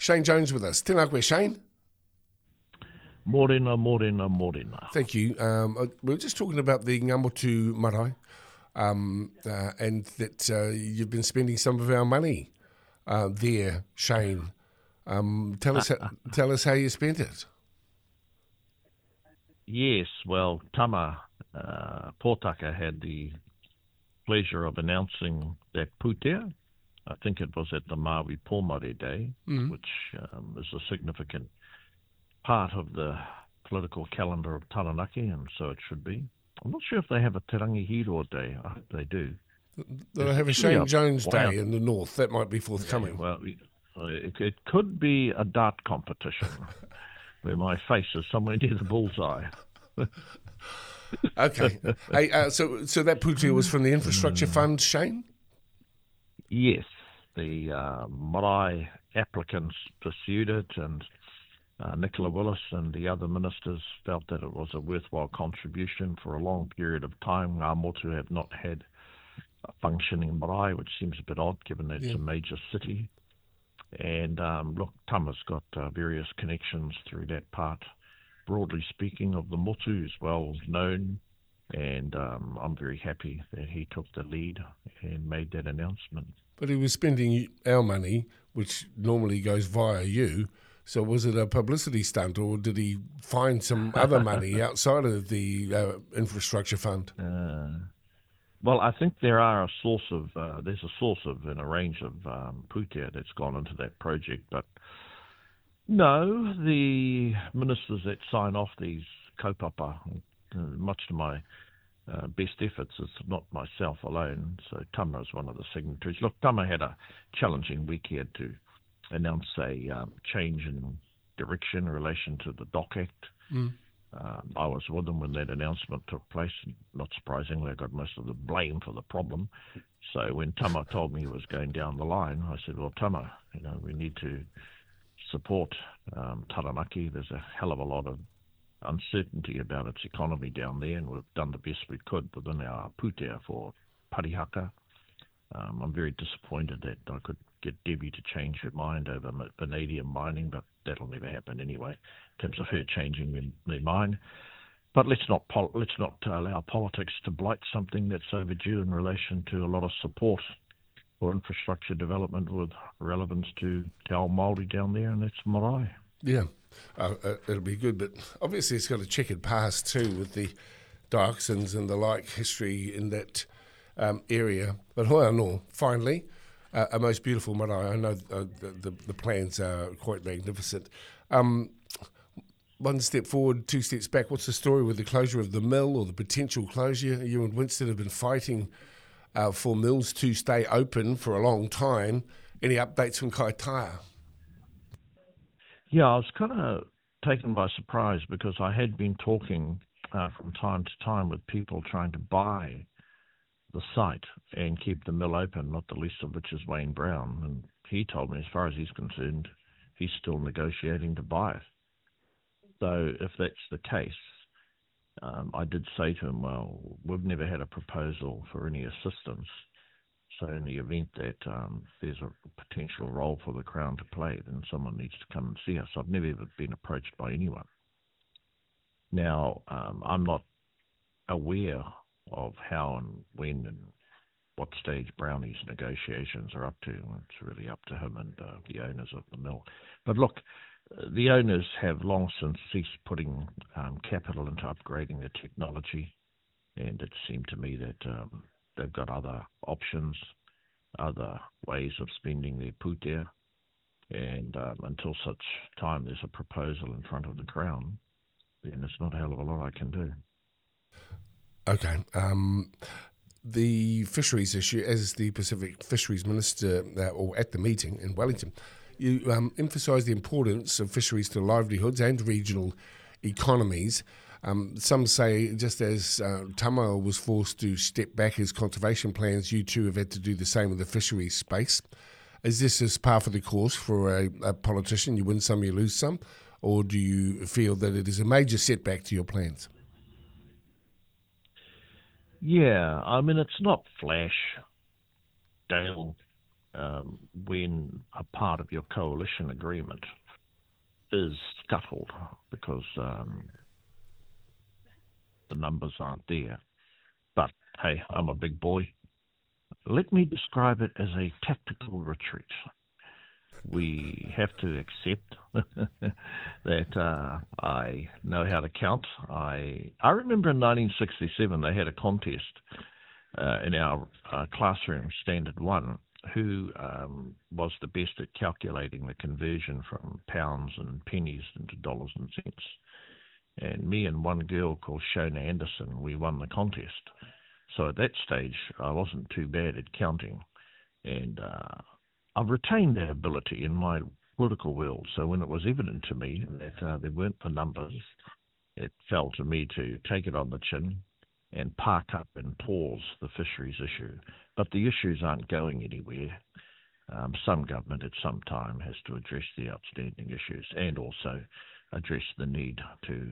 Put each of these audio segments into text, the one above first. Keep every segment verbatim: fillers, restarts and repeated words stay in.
Shane Jones with us. Tēnā koe, Shane. Morena, morena, morena. Thank you. Um, uh, we were just talking about the Ngamotu Marae, um, uh, and that uh, you've been spending some of our money uh, there, Shane. Um, tell us, tell us how you spent it. Yes, well, Tama uh, Pōtaka had the pleasure of announcing that putea. I think it was at the Maui Pōmare Day, mm. which um, is a significant part of the political calendar of Taranaki, and so it should be. I'm not sure if they have a Te Rangi Hiro Day. I hope they do. They have a Shane a Jones Day in the north. That might be forthcoming. Yeah, well, it, it could be a dart competition where my face is somewhere near the bullseye. Okay. Hey, uh, so so that putea was from the infrastructure fund, Shane? Yes. The uh, marae applicants pursued it, and uh, Nicola Willis and the other ministers felt that it was a worthwhile contribution. For a long period of time, Ngā Motu have not had a functioning marae, which seems a bit odd given that yeah. it's a major city. And um, look, Tama's got uh, various connections through that part. Broadly speaking, of the motu is well known, and um, I'm very happy that he took the lead and made that announcement. But he was spending our money, which normally goes via you, so was it a publicity stunt, or did he find some other money outside of the uh, infrastructure fund? Uh, well, I think there are a source of, uh, there's a source of and a range of um, putea that's gone into that project, but no, the ministers that sign off these kaupapa, uh, much to my uh, best efforts, it's not myself alone, so Tama is one of the signatories. Look, Tama had a challenging week. He had to announce a um, change in direction in relation to the DOC Act. Mm. Um, I was with them when that announcement took place. Not surprisingly, I got most of the blame for the problem. So when Tama told me he was going down the line, I said, well, Tama, you know, we need to support um, Taranaki. There's a hell of a lot of uncertainty about its economy down there, and we've done the best we could within our putea for Parihaka. Um, I'm very disappointed that I could get Debbie to change her mind over vanadium mining, but that'll never happen anyway, in terms of her changing their, their mind. But let's not pol- let's not allow politics to blight something that's overdue in relation to a lot of support for infrastructure development with relevance to Te Ao Māori down there, and that's marae. Yeah, uh, uh, it'll be good, but obviously it's got a checkered past too with the dioxins and the like history in that um, area. But hoi anō, finally, uh, a most beautiful marae. I know uh, the, the, the plans are quite magnificent. Um, one step forward, two steps back. What's the story with the closure of the mill or the potential closure? You and Winston have been fighting Uh, for mills to stay open for a long time. Any updates from Kaitaia? Yeah, I was kind of taken by surprise because I had been talking uh, from time to time with people trying to buy the site and keep the mill open, not the least of which is Wayne Brown. And he told me, as far as he's concerned, he's still negotiating to buy it. So if that's the case, Um, I did say to him, well, we've never had a proposal for any assistance. So in the event that um, there's a potential role for the Crown to play, then someone needs to come and see us. I've never ever been approached by anyone. Now, um, I'm not aware of how and when and what stage Brownie's negotiations are up to. It's really up to him and uh, the owners of the mill. But look, the owners have long since ceased putting um, capital into upgrading the technology, and it seemed to me that um, they've got other options, other ways of spending their putea, and um, until such time there's a proposal in front of the Crown, then there's not a hell of a lot I can do. Okay. Um, the fisheries issue, as the Pacific Fisheries Minister, uh, or at the meeting in Wellington, you um, emphasised the importance of fisheries to livelihoods and regional economies. Um, some say, just as uh, Tama was forced to step back his conservation plans, you too have had to do the same with the fisheries space. Is this as par for the course for a, a politician? You win some, you lose some? Or do you feel that it is a major setback to your plans? Yeah, I mean, it's not flash, Dale, um, when a part of your coalition agreement is scuttled because um, the numbers aren't there. But hey, I'm a big boy. Let me describe it as a tactical retreat. We have to accept that uh, I know how to count. I I remember in nineteen sixty-seven they had a contest uh, in our uh, classroom, Standard One, who um, was the best at calculating the conversion from pounds and pennies into dollars and cents. And me and one girl called Shona Anderson, we won the contest. So at that stage, I wasn't too bad at counting. And uh, I've retained that ability in my political world. So when it was evident to me that uh, there weren't the numbers, it fell to me to take it on the chin and park up and pause the fisheries issue. But the issues aren't going anywhere. Um, some government at some time has to address the outstanding issues and also address the need to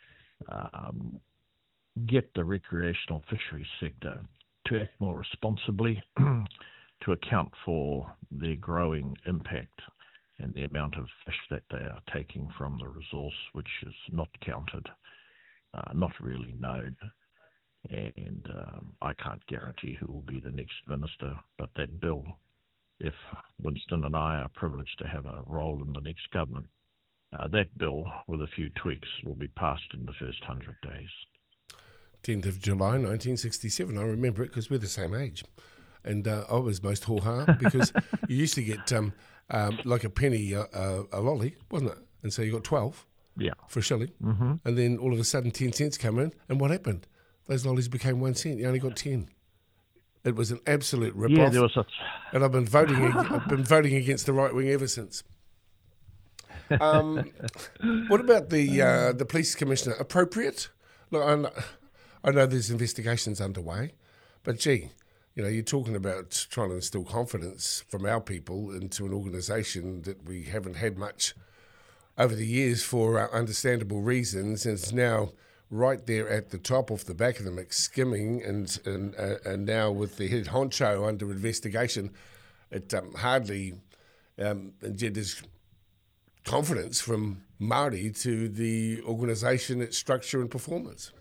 um, get the recreational fisheries sector to act more responsibly, to account for their growing impact and the amount of fish that they are taking from the resource, which is not counted, uh, not really known. And um, I can't guarantee who will be the next minister, but that bill, if Winston and I are privileged to have a role in the next government, uh, that bill, with a few tweaks, will be passed in the first hundred days. tenth of July nineteen sixty-seven, I remember it because we're the same age. And uh, I was most haw-ha because you used to get um, um, like a penny uh, uh, a lolly, wasn't it? And so you got twelve yeah. for a shilling. Mm-hmm. And then all of a sudden ten cents come in. And what happened? Those lollies became one cent. You only got ten. It was an absolute rip-off. Yeah, there was such... And I've been voting. I've been voting against the right wing ever since. Um, what about the uh, the police commissioner? Appropriate? Look, I know, I know there's investigations underway, but gee, you know, you're talking about trying to instill confidence from our people into an organisation that we haven't had much over the years for uh, understandable reasons, and it's now right there at the top, off the back of the mix, skimming, and and, uh, and now with the head honcho under investigation, it um, hardly um, engenders confidence from Māori to the organisation, its structure and performance.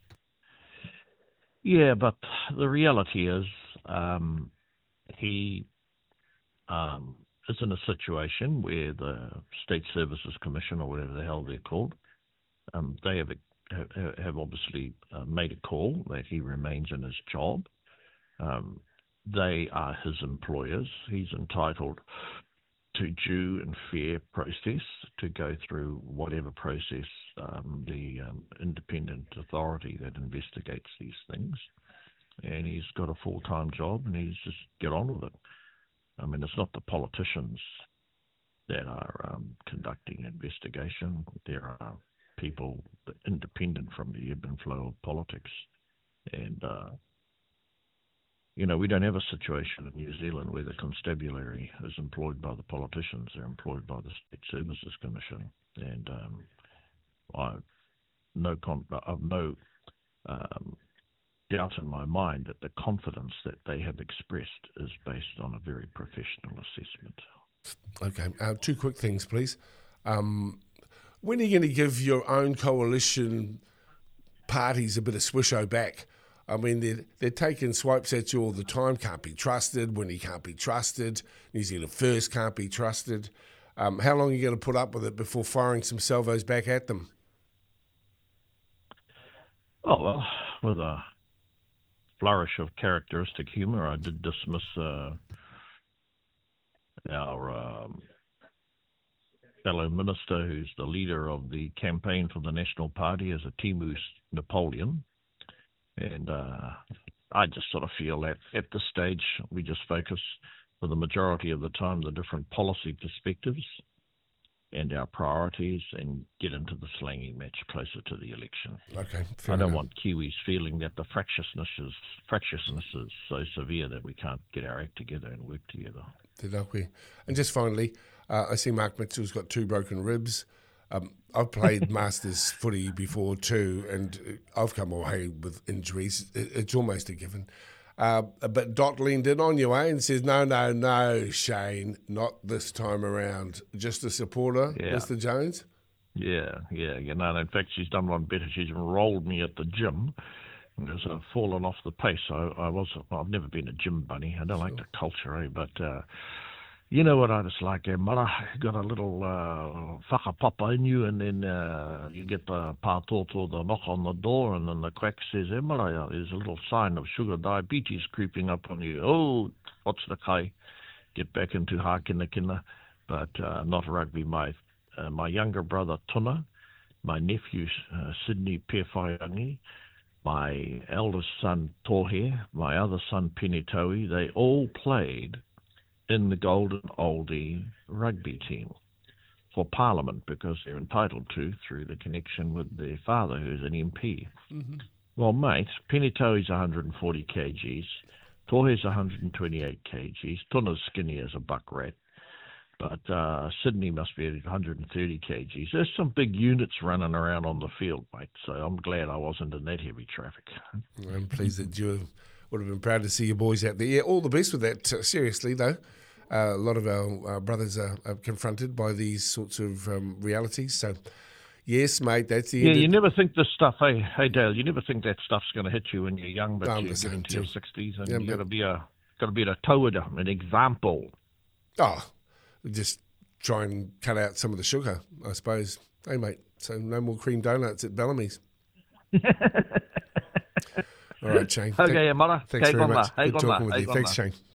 Yeah, but the reality is um, he um, is in a situation where the State Services Commission, or whatever the hell they're called, um, they have have, have obviously uh, made a call that he remains in his job. Um, they are his employers. He's entitled to due and fair process, to go through whatever process um, the um, independent authority that investigates these things. And he's got a full-time job, and he's just get on with it. I mean, it's not the politicians that are um, conducting investigation. There are people independent from the ebb and flow of politics. And, uh, you know, we don't have a situation in New Zealand where the constabulary is employed by the politicians. They're employed by the State Services Commission. And um, I've no, con- I've no um, doubt in my mind that the confidence that they have expressed is based on a very professional assessment. Okay, uh, two quick things, please. Um, when are you going to give your own coalition parties a bit of swisho back? I mean, they're, they're taking swipes at you all the time. Can't be trusted. When he can't be trusted. New Zealand First can't be trusted. Um, how long are you going to put up with it before firing some salvos back at them? Oh, well, with a flourish of characteristic humour, I did dismiss uh, our um, fellow minister, who's the leader of the campaign for the National Party, as a Timu Napoleon. And uh, I just sort of feel that at this stage we just focus for the majority of the time the different policy perspectives and our priorities, and get into the slanging match closer to the election. Okay, I don't enough. want Kiwis feeling that the fractiousness is, fractiousness is so severe that we can't get our act together and work together. And just finally, uh, I see Mark Mitchell's got two broken ribs. Um, I've played Masters footy before too, and I've come away with injuries. It's almost a given. Uh, but Dot leaned in on you, eh, and says, no, no, no, Shane, not this time around. Just a supporter, Yeah. Mister Jones? Yeah, yeah, you know. In fact, she's done one better. She's enrolled me at the gym because I've fallen off the pace. I, I was, well, I've never been a gym bunny. I don't like the culture, eh? But uh, you know what I was like, eh, Mara? You got a little uh, whakapapa in you, and then uh, you get the pātoto, the knock on the door, and then the quack says, eh, Mara, there's a little sign of sugar diabetes creeping up on you. Oh, what's the kai? Get back into hākina kina, but uh, not rugby. My uh, my younger brother, Tuna, my nephew, uh, Sydney Pewhaiangi, my eldest son, Tohe, my other son, Penitoe, they all played in the Golden Oldie rugby team for Parliament because they're entitled to through the connection with their father, who's an M P. Mm-hmm. Well, mate, Penitoe's one hundred forty kilograms, Tohe's one hundred twenty-eight kilograms, Tuna's skinny as a buck rat, but uh, Sydney must be at one hundred thirty kilograms. There's some big units running around on the field, mate, so I'm glad I wasn't in that heavy traffic. I'm pleased that you would have been proud to see your boys out there. Yeah, all the best with that. Uh, seriously, though, uh, a lot of our uh, brothers are, are confronted by these sorts of um, realities. So, yes, mate, that's the yeah. end. You never think this stuff, hey, hey, Dale. You never think that stuff's going to hit you when you're young, but I'm you the get same into too. your sixties, and Yeah, you but- got to be a got to be a tauada, an example. Oh, just try and cut out some of the sugar, I suppose. Hey, mate, so no more cream donuts at Bellamy's. All right, Shane. Okay, Mara. Thanks Kei very konga, much. hei Good konga, talking with hei you. Thanks, konga. Shane.